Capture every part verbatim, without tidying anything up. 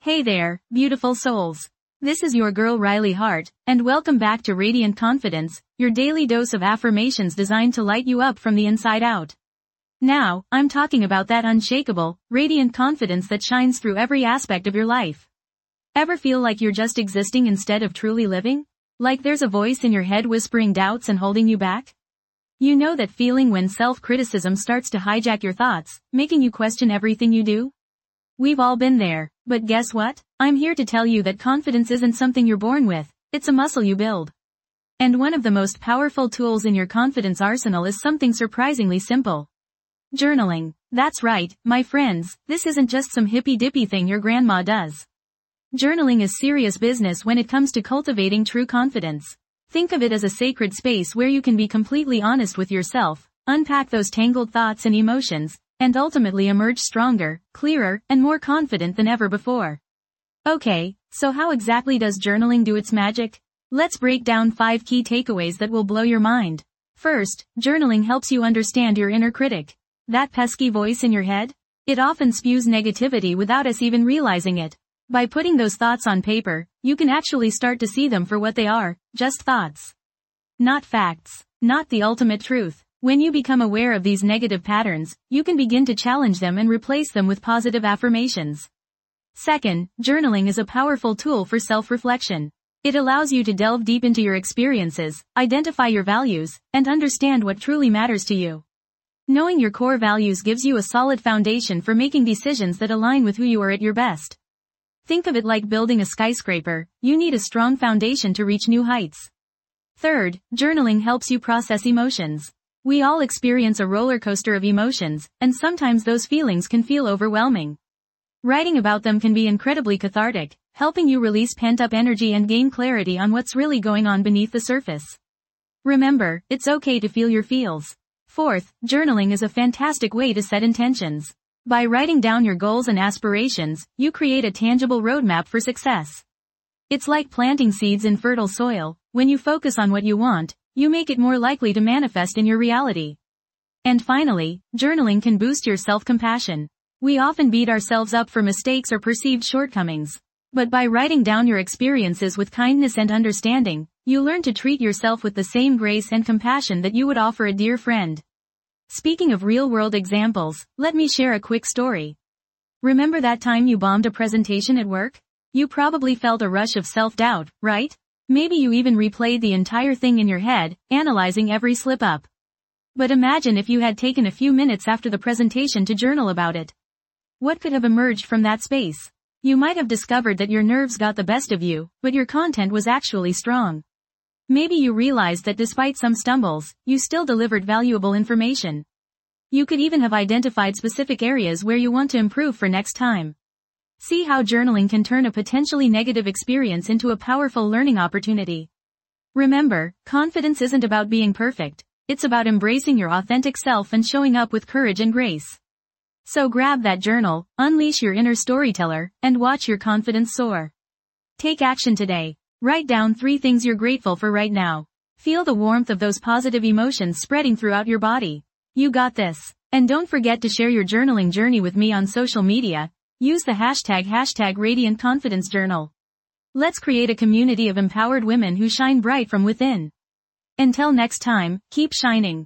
Hey there, beautiful souls. This is your girl Riley Hart, and welcome back to Radiant Confidence, your daily dose of affirmations designed to light you up from the inside out. Now, I'm talking about that unshakable, radiant confidence that shines through every aspect of your life. Ever feel like you're just existing instead of truly living? Like there's a voice in your head whispering doubts and holding you back? You know that feeling when self-criticism starts to hijack your thoughts, making you question everything you do? We've all been there, but guess what? I'm here to tell you that confidence isn't something you're born with, it's a muscle you build. And one of the most powerful tools in your confidence arsenal is something surprisingly simple. Journaling. That's right, my friends, this isn't just some hippy-dippy thing your grandma does. Journaling is serious business when it comes to cultivating true confidence. Think of it as a sacred space where you can be completely honest with yourself, unpack those tangled thoughts and emotions, and ultimately emerge stronger, clearer, and more confident than ever before. Okay, so how exactly does journaling do its magic? Let's break down five key takeaways that will blow your mind. First, journaling helps you understand your inner critic. That pesky voice in your head? It often spews negativity without us even realizing it. By putting those thoughts on paper, you can actually start to see them for what they are, just thoughts. Not facts. Not the ultimate truth. When you become aware of these negative patterns, you can begin to challenge them and replace them with positive affirmations. Second, journaling is a powerful tool for self-reflection. It allows you to delve deep into your experiences, identify your values, and understand what truly matters to you. Knowing your core values gives you a solid foundation for making decisions that align with who you are at your best. Think of it like building a skyscraper, you need a strong foundation to reach new heights. Third, journaling helps you process emotions. We all experience a roller coaster of emotions, and sometimes those feelings can feel overwhelming. Writing about them can be incredibly cathartic, helping you release pent-up energy and gain clarity on what's really going on beneath the surface. Remember, it's okay to feel your feels. Fourth, journaling is a fantastic way to set intentions. By writing down your goals and aspirations, you create a tangible roadmap for success. It's like planting seeds in fertile soil. When you focus on what you want, you make it more likely to manifest in your reality. And finally, journaling can boost your self-compassion. We often beat ourselves up for mistakes or perceived shortcomings. But by writing down your experiences with kindness and understanding, you learn to treat yourself with the same grace and compassion that you would offer a dear friend. Speaking of real-world examples, let me share a quick story. Remember that time you bombed a presentation at work? You probably felt a rush of self-doubt, right? Maybe you even replayed the entire thing in your head, analyzing every slip-up. But imagine if you had taken a few minutes after the presentation to journal about it. What could have emerged from that space? You might have discovered that your nerves got the best of you, but your content was actually strong. Maybe you realized that despite some stumbles, you still delivered valuable information. You could even have identified specific areas where you want to improve for next time. See how journaling can turn a potentially negative experience into a powerful learning opportunity. Remember, confidence isn't about being perfect. It's about embracing your authentic self and showing up with courage and grace. So grab that journal, unleash your inner storyteller, and watch your confidence soar. Take action today. Write down three things you're grateful for right now. Feel the warmth of those positive emotions spreading throughout your body. You got this. And don't forget to share your journaling journey with me on social media. Use the hashtag hashtag Radiant Confidence Journal. Let's create a community of empowered women who shine bright from within. Until next time, keep shining.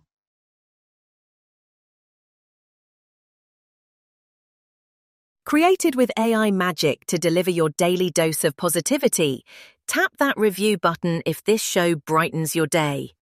Created with A I magic to deliver your daily dose of positivity, tap that review button if this show brightens your day.